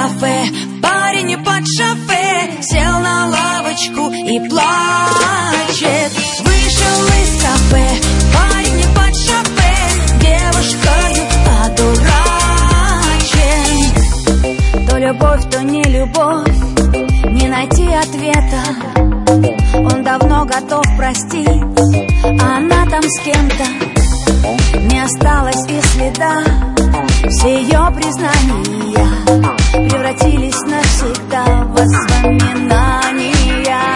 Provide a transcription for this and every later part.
кафе, парень под шофе сел на лавочку и плачет. Вышел из кафе, парень под шофе девушкою одурачен. То любовь, то не любовь, не найти ответа. Он давно готов простить, а она там с кем-то. Не осталось и следа. Все ее признания превратились навсегда в воспоминания.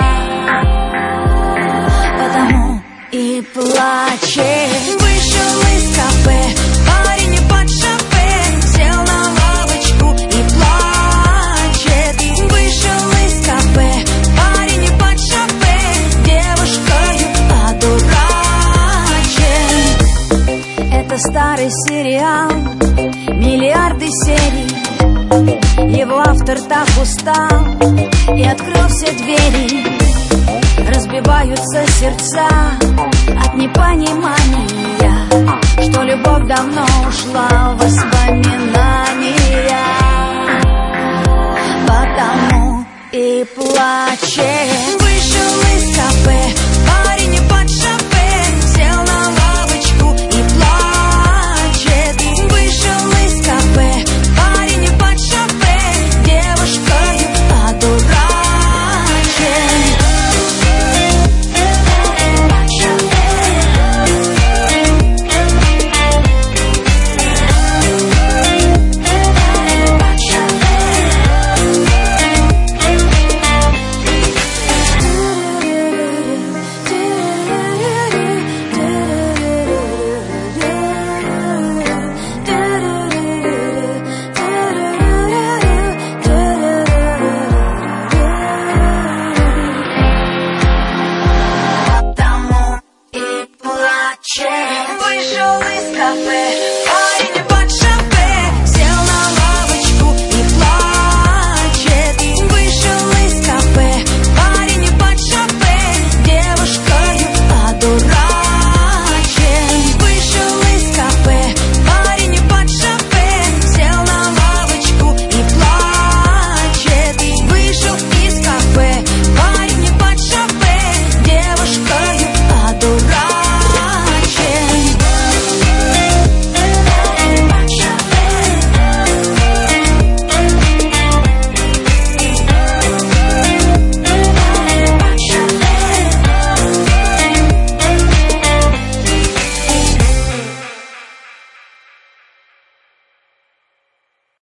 Потому и плачет. Вышел из кафе, парень под шофе сел на лавочку и плачет. Вышел из кафе, парень под шофе девушкою одурачен. Это старый сериал, миллиарды серий. Его автор так устал и открыл все двери. Разбиваются сердца от непонимания, что любовь давно ушла в воспоминания. Потому и плачет.